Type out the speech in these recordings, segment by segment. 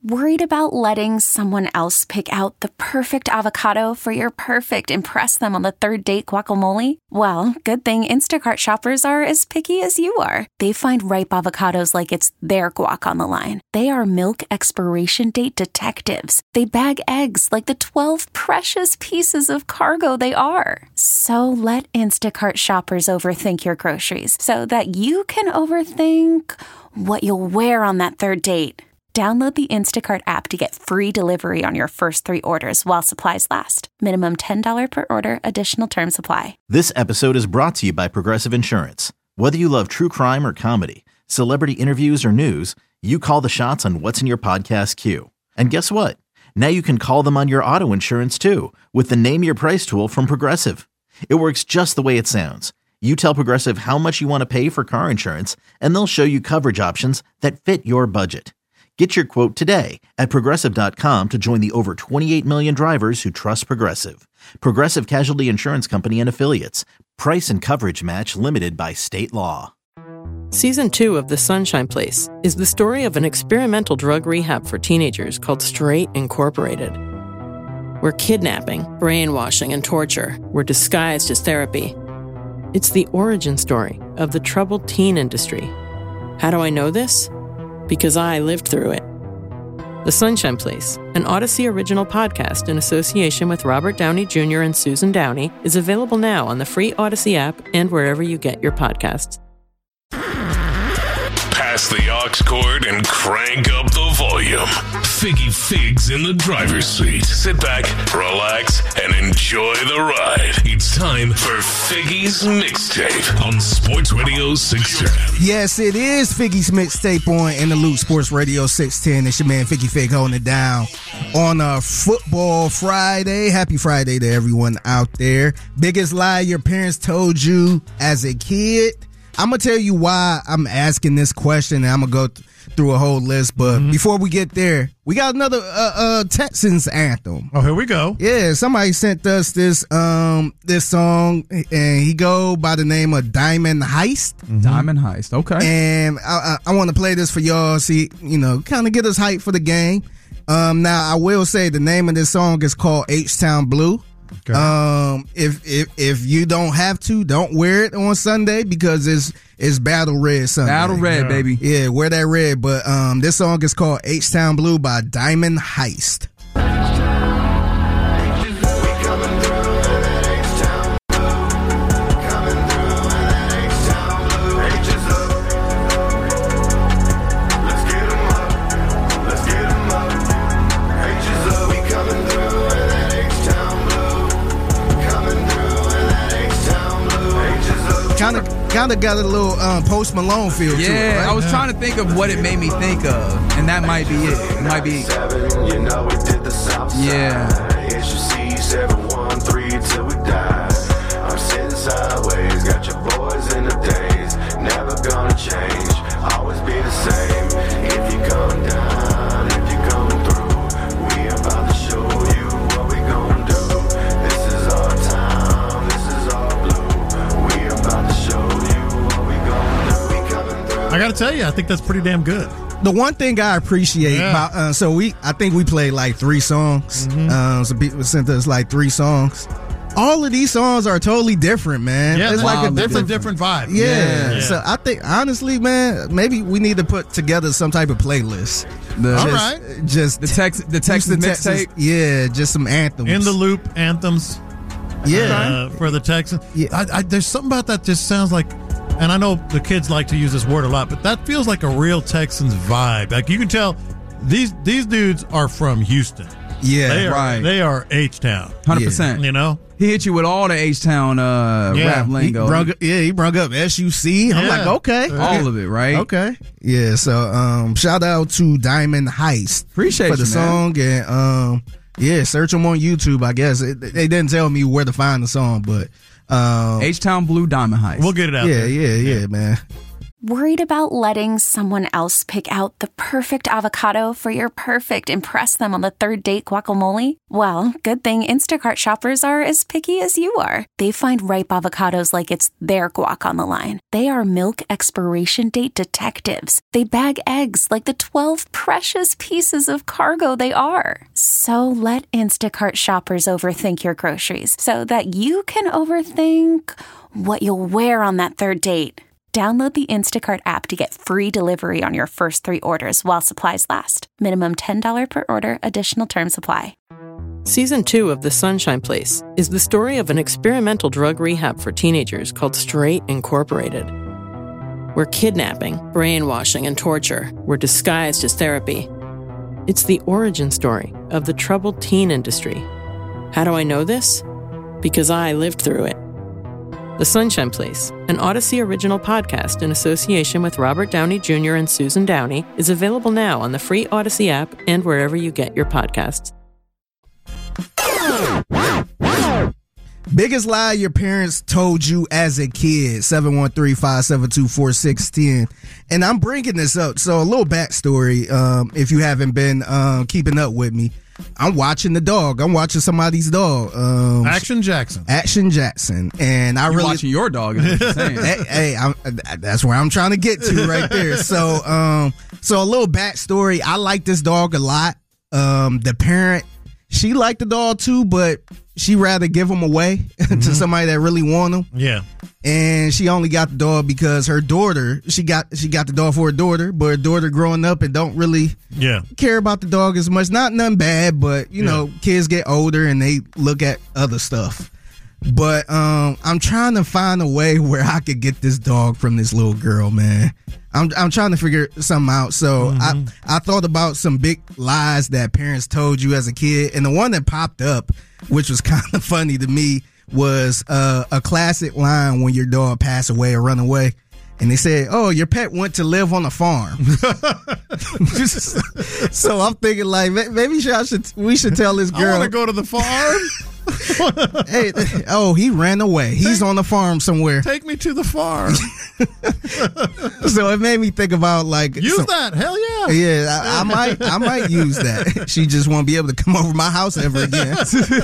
Worried about letting someone else pick out the perfect avocado for your perfect impress them on the third date guacamole? Well, good thing Instacart shoppers are as picky as you are. They find ripe avocados like it's their guac on the line. They are milk expiration date detectives. They bag eggs like the 12 precious pieces of cargo they are. So let Instacart shoppers overthink your groceries so that you can overthink what you'll wear on that third date. Download the Instacart app to get free delivery on your first 3 orders while supplies last. Minimum $10 per order. Additional terms apply. This episode is brought to you by Progressive Insurance. Whether you love true crime or comedy, celebrity interviews or news, you call the shots on what's in your podcast queue. And guess what? Now you can call them on your auto insurance too with the Name Your Price tool from Progressive. It works just the way it sounds. You tell Progressive how much you want to pay for car insurance, and they'll show you coverage options that fit your budget. Get your quote today at Progressive.com to join the over 28 million drivers who trust Progressive. Progressive Casualty Insurance Company and Affiliates. Price and coverage match limited by state law. Season 2 of The Sunshine Place is the story of an experimental drug rehab for teenagers called Straight Incorporated, where kidnapping, brainwashing, and torture were disguised as therapy. It's the origin story of the troubled teen industry. How do I know this? Because I lived through it. The Sunshine Place, an Odyssey original podcast in association with Robert Downey Jr. and Susan Downey, is available now on the free Odyssey app and wherever you get your podcasts. Pass the aux cord and crank up the volume. Figgy Figs in the driver's seat. Sit back, relax, and enjoy the ride. It's time for Figgy's Mixtape on Sports Radio 610. Yes, it is Figgy's Mixtape on In the Loop Sports Radio 610. It's your man Figgy Fig holding it down on a football Friday. Happy Friday to everyone out there. Biggest lie your parents told you as a kid. I'm going to tell you why I'm asking this question, and I'm going to go through a whole list. But before we get there, we got another Texans anthem. Oh, here we go. Yeah, somebody sent us this song, and he go by the name of Diamond Heist. Diamond Heist, okay. And I want to play this for y'all, see, kind of get us hyped for the game. Now, I will say the name of this song is called H-Town Blue. Okay. If you don't have to, don't wear it on Sunday because it's Battle Red Sunday. Battle Red, baby. Yeah, wear that red. But this song is called H-Town Blue by Diamond Heist. Kind of got a little Post Malone feel to it, right? I was trying to think of what it made me think of, and that might be it. It might be. Yeah. I'm sitting sideways, got your boys in the days, never gonna change, always be the same. If you come down, if you come through, we about to show you what we gonna do. This is our time, this is our blue. We about to show you what we gonna do. We coming through. I gotta tell you, I think that's pretty damn good. The one thing I appreciate about I think we played like 3 songs. So people sent us like 3 songs. All of these songs are totally different, man. Yeah, it's like a different vibe. Yeah. So I think honestly, man, maybe we need to put together some type of playlist. Just the Texas mixtape. Yeah, just some anthems. In the Loop anthems. Yeah, for the Texans. Yeah. There's something about that just sounds like, and I know the kids like to use this word a lot, but that feels like a real Texans vibe. Like you can tell these dudes are from Houston. Yeah, they are H-Town. 100%. You know? He hit you with all the H-Town rap lingo. He brung up SUC. I'm like, okay. All of it, right? Okay. Yeah, so shout out to Diamond Heist. Appreciate for the song. And search them on YouTube, I guess. They didn't tell me where to find the song, but H-Town Blue Diamond Heist. We'll get it out there. Yeah, man. Worried about letting someone else pick out the perfect avocado for your perfect impress them on the third date guacamole? Well, good thing Instacart shoppers are as picky as you are. They find ripe avocados like it's their guac on the line. They are milk expiration date detectives. They bag eggs like the 12 precious pieces of cargo they are. So let Instacart shoppers overthink your groceries so that you can overthink what you'll wear on that third date. Download the Instacart app to get free delivery on your first 3 orders while supplies last. Minimum $10 per order. Additional terms apply. Season 2 of The Sunshine Place is the story of an experimental drug rehab for teenagers called Straight Incorporated, where kidnapping, brainwashing, and torture were disguised as therapy. It's the origin story of the troubled teen industry. How do I know this? Because I lived through it. The Sunshine Place, an Odyssey original podcast in association with Robert Downey Jr. and Susan Downey, is available now on the free Odyssey app and wherever you get your podcasts. Biggest lie your parents told you as a kid, 713-572-4610. And I'm bringing this up. So a little backstory, if you haven't been keeping up with me. I'm watching the dog. I'm watching somebody's dog. Action Jackson. And You're watching your dog. Is what you're saying. hey, that's where I'm trying to get to right there. So a little backstory. I like this dog a lot. The parent, she liked the dog too, but she rather give him away to somebody that really want him. Yeah. And she only got the dog because her daughter, she got the dog for her daughter, but her daughter growing up and don't really care about the dog as much. Nothing bad, but you know, kids get older and they look at other stuff. But I'm trying to find a way where I could get this dog from this little girl, man. I'm trying to figure something out. So I thought about some big lies that parents told you as a kid, and the one that popped up, which was kind of funny to me, was a classic line when your dog passed away or run away. And they said, "Oh, your pet went to live on a farm." So I'm thinking, like, maybe we should tell this girl. I want to go to the farm. Hey, he ran away. He's on the farm somewhere. Take me to the farm. So it made me think about, like, use that. Hell yeah. Yeah, I might use that. She just won't be able to come over my house ever again.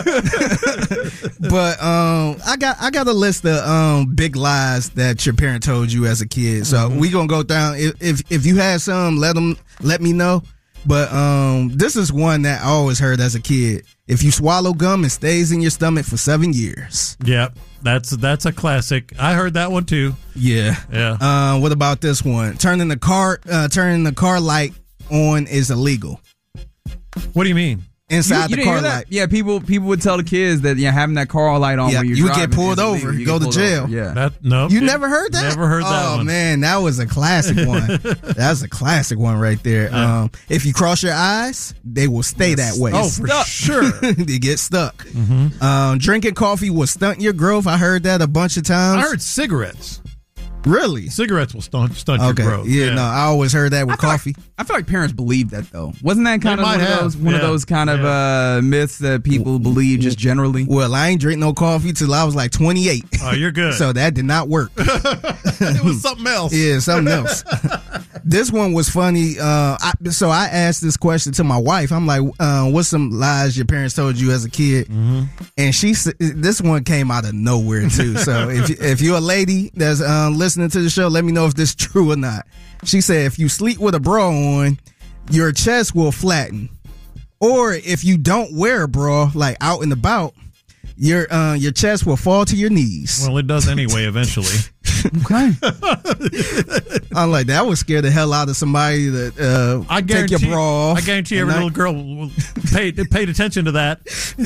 But I got a list of big lies that your parent told you as a kid. So we gonna go down. If you had some, let me know. But this is one that I always heard as a kid. If you swallow gum, it stays in your stomach for 7 years. Yep, that's a classic. I heard that one too. Yeah. What about this one? Turning the car light on is illegal. What do you mean? Inside the car light. Yeah, people would tell the kids that having that car light on when you're driving. You get pulled over, you go to jail. Yeah. You never heard that? Never heard that one. Oh, man, that was a classic one. That's a classic one right there. Yeah. If you cross your eyes, they will stay that way. Oh, for sure. They get stuck. Drinking coffee will stunt your growth. I heard that a bunch of times. I heard cigarettes. Really? Cigarettes will stunt your growth. Yeah, no, I always heard that with coffee. I feel like parents believe that, though. Wasn't that kind of one of those kind of myths that people believe just generally? Well, I ain't drink no coffee till I was like 28. Oh, you're good. So that did not work. It was something else. Yeah, something else. This one was funny. So I asked this question to my wife. I'm like, what's some lies your parents told you as a kid? And she said, this one came out of nowhere, too. So if you're a lady that's listening to the show, let me know if this is true or not. She said, if you sleep with a bra on, your chest will flatten. Or if you don't wear a bra, like out and about, your chest will fall to your knees. Well, it does anyway eventually. Okay. I'm like, that would scare the hell out of somebody that take your bra off. I guarantee every little girl paid attention to that.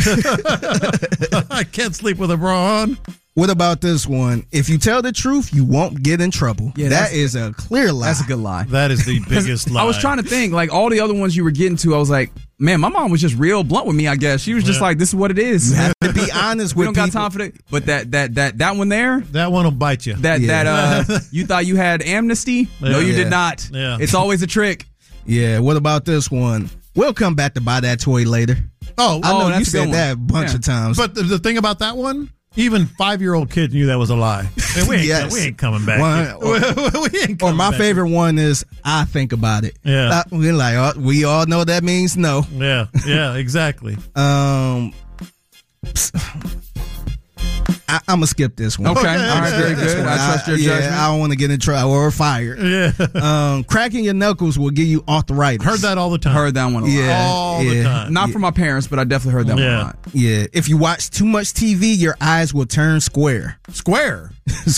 I can't sleep with a bra on. What about this one? If you tell the truth, you won't get in trouble. Yeah, that is a clear lie. That's a good lie. That is the biggest lie. I was trying to think, like, all the other ones you were getting to, I was like, man, my mom was just real blunt with me, I guess. She was just like, this is what it is. You have to be honest with people. We don't got time for that. But that one there. That one will bite you. That you thought you had amnesty? No, you did not. Yeah. It's always a trick. Yeah, what about this one? We'll come back to buy that toy later. I know you said that a bunch of times. But the thing about that one, even 5-year-old kids knew that was a lie. Man, we ain't coming back. Or my favorite one is I think about it. Yeah. We're like, we all know that means no. Yeah, exactly. I'm gonna skip this one. Okay. All right, very good. I trust your judgment. I don't want to get in trouble or fired. Yeah. Cracking your knuckles will give you arthritis. Heard that all the time. Heard that one a lot. All the time. Not from my parents, but I definitely heard that one a lot. Yeah. If you watch too much TV, your eyes will turn square. Square.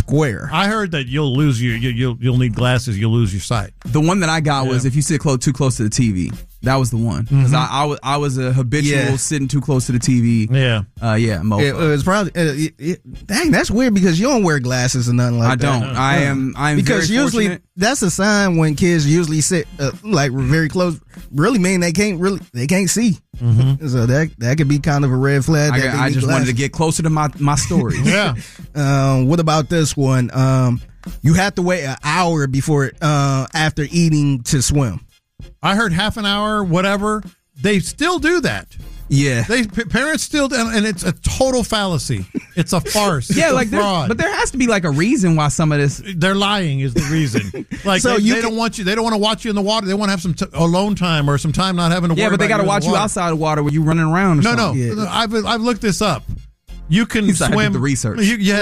I heard that you'll lose you'll need glasses. You'll lose your sight. The one that I got was if you sit too close to the TV. That was the one because I was a habitual sitting too close to the TV. Yeah. It was probably dang. That's weird because you don't wear glasses or nothing like that. I don't. I'm because very usually fortunate. That's a sign when kids usually sit like very close. Really mean they can't see. Mm-hmm. So that could be kind of a red flag. I just wanted to get closer to my story. Yeah. What about this one? You have to wait an hour before after eating to swim. I heard half an hour, whatever. They still do that. Yeah, parents still do, and it's a total fallacy. It's a farce. Yeah, it's like fraud. But there has to be like a reason why some of this. They're lying is the reason. Like so they don't want you. They don't want to watch you in the water. They want to have some alone time or some time not having to. Yeah, worry but they got to watch you outside the water where you running around. No. Yeah. I've looked this up. You can swim. I did the research.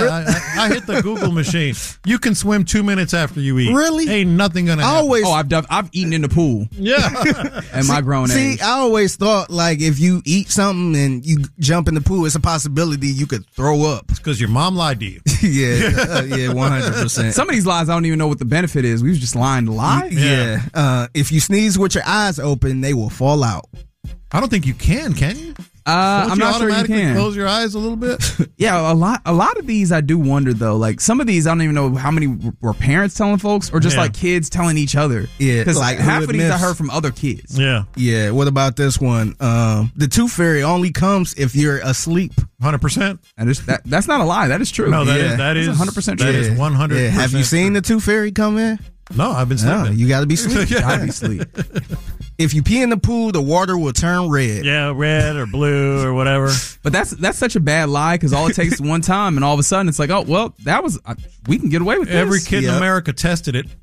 I hit the Google machine. You can swim 2 minutes after you eat. Really? Ain't nothing gonna happen. I've eaten in the pool. Yeah. At my grown age. See, I always thought like if you eat something and you jump in the pool, it's a possibility you could throw up. It's because your mom lied to you. Yeah, 100%. Some of these lies I don't even know what the benefit is. We was just lying to lie. Yeah. If you sneeze with your eyes open, they will fall out. I don't think you can you? I'm not sure you can. Close your eyes a little bit. Yeah, a lot of these I do wonder though. Like some of these I don't even know how many were parents telling folks or just like kids telling each other. Yeah, because like half of these I heard from other kids. Yeah, yeah. What about this one? The tooth fairy only comes if you're asleep. 100%. That's not a lie. That is true. No, that is 100% true. That is 100%. Yeah. Have you seen the tooth fairy come in? No, I've been sleeping. No, you got to be sleeping. You got to be sleep. If you pee in the pool, the water will turn red. Yeah, red or blue or whatever. But that's such a bad lie because all it takes is one time, and all of a sudden it's like, oh well, that was we can get away with this. Every kid in America tested it.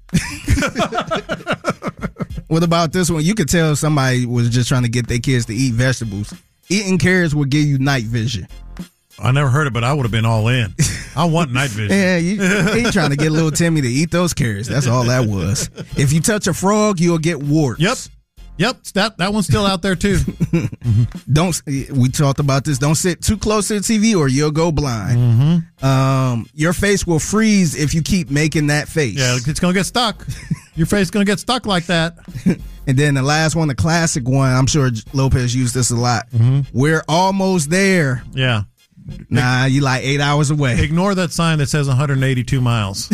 What about this one? You could tell somebody was just trying to get their kids to eat vegetables. Eating carrots will give you night vision. I never heard it, but I would have been all in. I want night vision. Yeah, you ain't trying to get little Timmy to eat those carrots. That's all that was. If you touch a frog, you'll get warts. Yep. That one's still out there too. We talked about this. Don't sit too close to the TV or you'll go blind. Mm-hmm. Your face will freeze if you keep making that face. Yeah, it's gonna get stuck. Your face is gonna get stuck like that. And then the last one, the classic one. I'm sure Lopez used this a lot. Mm-hmm. We're almost there. Yeah. Nah, you like 8 hours away. Ignore that sign that says 182 miles.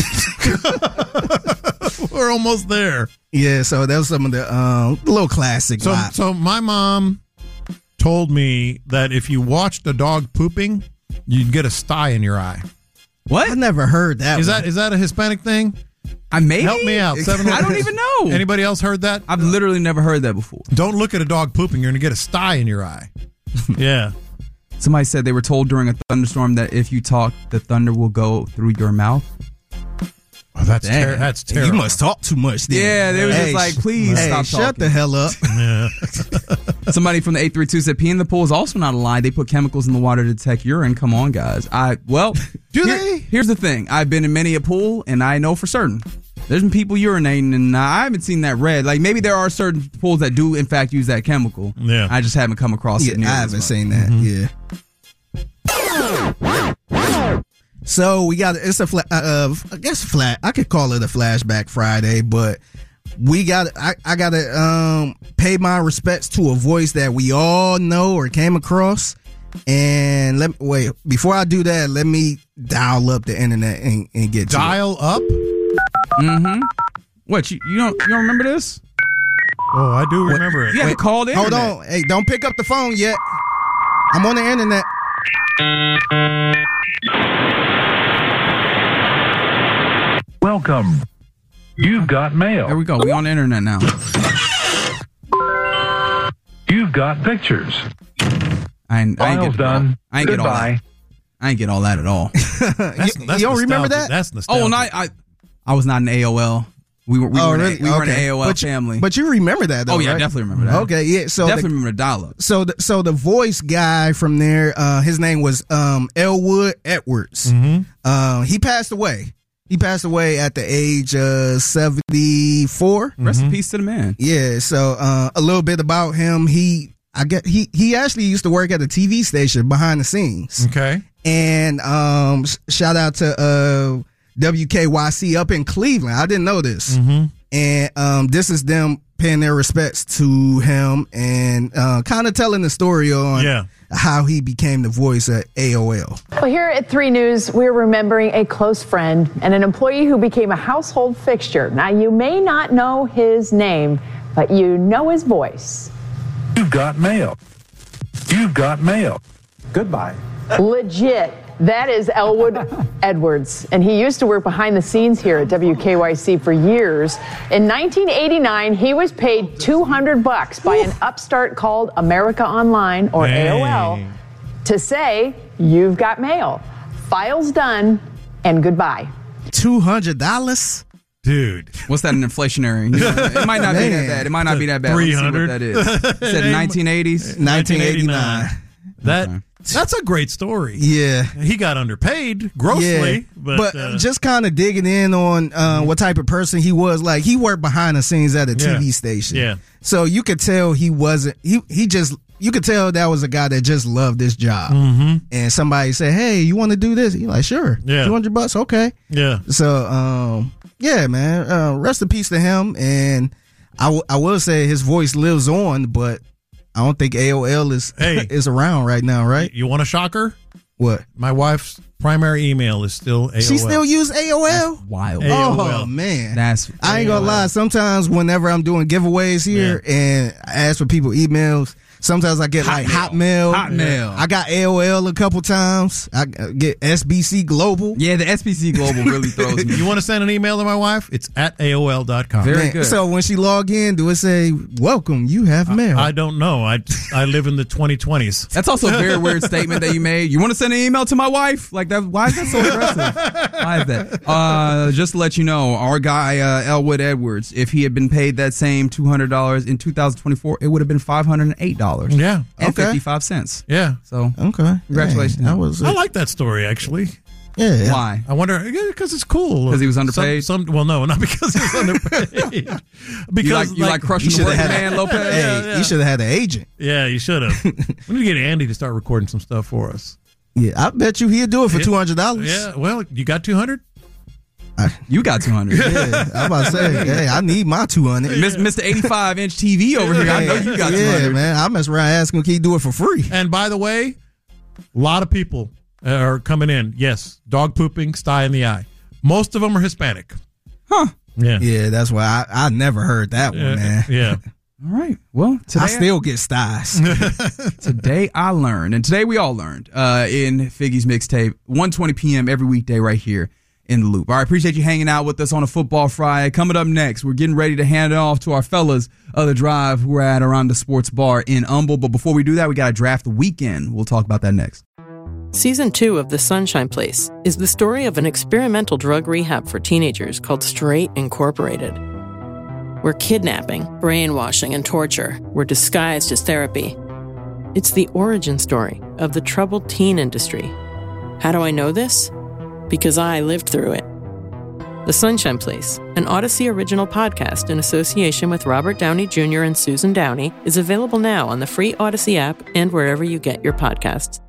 We're almost there. Yeah, so that was some of the little classic. So my mom told me that if you watched a dog pooping, you'd get a sty in your eye. What? I never heard that. Is that a Hispanic thing? Help me out. I don't even know. Anybody else heard that? I've literally never heard that before. Don't look at a dog pooping. You're going to get a sty in your eye. Yeah. Somebody said they were told during a thunderstorm that if you talk, the thunder will go through your mouth. Oh, that's terrible. You must talk too much then. Yeah, they were just like, please stop talking. Shut the hell up. Yeah. Somebody from the 832 said peeing in the pool is also not a lie. They put chemicals in the water to detect urine. Come on, guys. Do they? Here's the thing. I've been in many a pool, and I know for certain. There's been people urinating, and I haven't seen that red. Like, maybe there are certain pools that do, in fact, use that chemical. Yeah. I just haven't come across it. I haven't seen that. Mm-hmm. Yeah. So we got it's a flat. I could call it a flashback Friday, but I gotta pay my respects to a voice that we all know or came across. And before I do that, let me dial up the internet and get to dial up. Mm-hmm. What you don't remember this? Oh, I do remember it. You have to call the internet. Hold on. Hey, don't pick up the phone yet. I'm on the internet. Welcome. You've got mail. There we go. We on the internet now. You've got pictures. I ain't File's get done. I ain't get all that. I ain't get all that at all. You don't remember that? That's nostalgia. Oh, and I was not in AOL. We were an AOL family. But you remember that, though, Oh, yeah, right? definitely remember that. Okay, yeah. So definitely remember the dial-up. So the voice guy from there, his name was Elwood Edwards. Mm-hmm. He passed away. He passed away at the age of 74. Rest in peace to the man. Yeah. So a little bit about him. He actually used to work at a TV station behind the scenes. Okay. And shout out to WKYC up in Cleveland. I didn't know this. Mm-hmm. And this is them paying their respects to him and kind of telling the story on how he became the voice at AOL. Well, here at 3 News, we're remembering a close friend and an employee who became a household fixture. Now, you may not know his name, but you know his voice. You've got mail. You've got mail. Goodbye. Legit. That is Elwood Edwards, and he used to work behind the scenes here at WKYC for years. In 1989, he was paid $200 by an upstart called America Online, or AOL, to say, "You've got mail. Files done, and goodbye." $200? Dude. What's that in inflationary? You know, it might not be that bad. It might not be that bad. 300. Let's see what that is. It said 1980s. 1989. That's a great story. Yeah. He got underpaid grossly. Yeah. But just kind of digging in on what type of person he was. Like, he worked behind the scenes at a TV station. Yeah. So you could tell he wasn't, you could tell that was a guy that just loved this job. Mm-hmm. And somebody said, "Hey, you want to do this?" He's like, "Sure." Yeah. $200? Okay. Yeah. So, yeah, man. Rest in peace to him. And I will say his voice lives on, but I don't think AOL is around right now, right? You want a shocker? What? My wife's primary email is still AOL. She still use AOL? That's wild. AOL. Oh, man. I ain't gonna lie. Sometimes whenever I'm doing giveaways here and I ask for people emails, sometimes I get Hotmail. I got AOL a couple times. I get SBC Global. Yeah, the SBC Global really throws me. You want to send an email to my wife? It's at AOL.com. Very good. So when she log in, do it say, "Welcome, you have mail"? I don't know. I live in the 2020s. That's also a very weird statement that you made. You want to send an email to my wife? Like that? Why is that so aggressive? Why is that? Just to let you know, our guy Elwood Edwards, if he had been paid that same $200 in 2024, it would have been $508. Yeah. And 55 cents. Yeah. So, okay. Congratulations. Dang, that was I like that story, actually. Yeah. Why? I wonder, because it's cool. Because he was underpaid? Well, no, not because he was underpaid. Because you like crushing the working man, Lopez? Hey, you should have had an agent. Yeah, you should have. We need to get Andy to start recording some stuff for us. Yeah, I bet you he'd do it for $200. Yeah, well, you got 200? You got 200. Yeah, I'm about to say, hey, I need my 200. Mr. 85-inch TV over here, I know you got 200. Yeah, man, I mess around asking him, can he do it for free? And by the way, a lot of people are coming in. Yes, dog pooping, sty in the eye. Most of them are Hispanic. Huh. Yeah. Yeah, that's why I never heard that one, man. Yeah. All right. Well, today I still get styes. Today I learned, and today we all learned in Figgy's Mixtape, 1:20 p.m. every weekday right here in the Loop. All right, appreciate you hanging out with us on a Football Friday. Coming up next, we're getting ready to hand it off to our fellas of the drive who are at Around the Sports Bar in Humble. But before we do that, we got to draft the weekend. We'll talk about that next. Season 2 of The Sunshine Place is the story of an experimental drug rehab for teenagers called Straight Incorporated, where kidnapping, brainwashing, and torture were disguised as therapy. It's the origin story of the troubled teen industry. How do I know this? Because I lived through it. The Sunshine Place, an Odyssey original podcast in association with Robert Downey Jr. and Susan Downey, is available now on the free Odyssey app and wherever you get your podcasts.